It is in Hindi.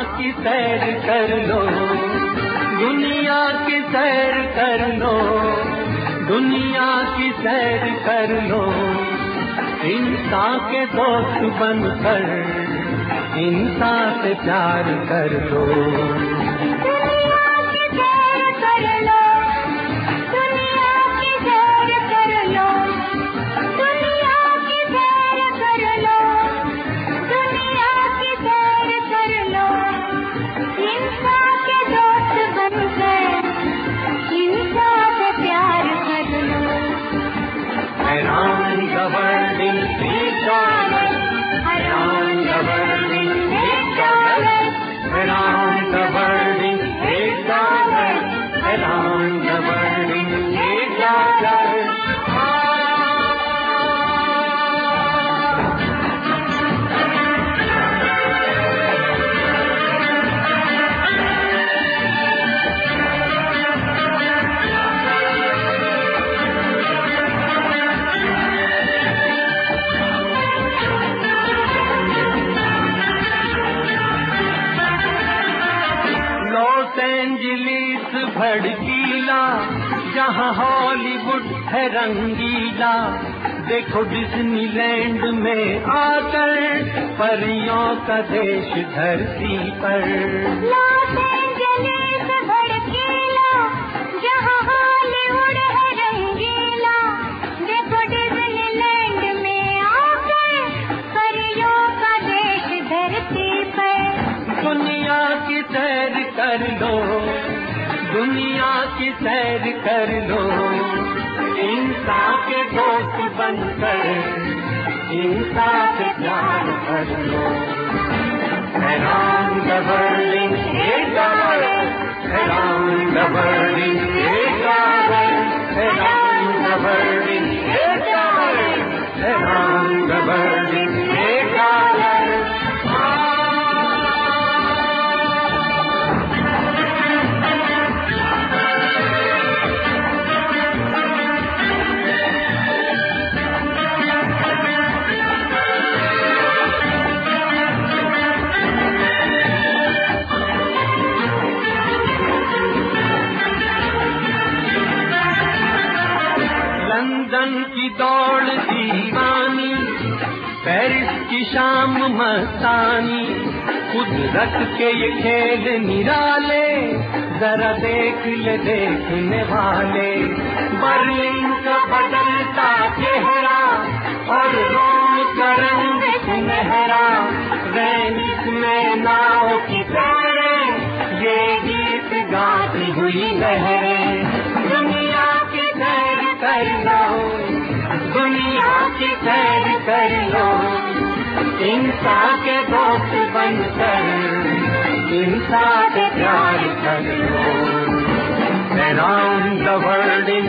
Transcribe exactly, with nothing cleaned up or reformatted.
की सैर कर लो, दुनिया की सैर कर लो, दुनिया की सैर कर लो। इंसान के दोस्त बनकर इंसान से प्यार कर लो। भड़कीला जहाँ हॉलीवुड है रंगीला, देखो डिज्नीलैंड में आकर परियों का देश धरती पर। लॉस एंजलिस भड़कीला जहाँ हॉलीवुड है रंगीला, देखो डिज्नीलैंड में आकर परियों का देश धरती पर। दुनिया की सैर कर लो, दुनिया की सैर कर लो, इंसान के दोस्त बनकर इंसान से प्यार कर लो। Around the world एक डॉलर, around the world एक डॉलर, around the world एक डॉलर, around the world एक डॉलर। लंदन की दौड़ दीवानी, पेरिस की शाम मस्तानी, कुदरत के ये खेल निराले, जरा देख ले देखने वाले। बर्लिन का बदलता चेहरा और रोम का रंग सुनहरा, वेनिस में नाव की तरह ये गीत गाती हुई लहरें। दुनिया की सैर कर लो, दुनिया की सैर कर लो, इंसान के दोस्त बनकर इंसान से प्यार कर लो। Around the world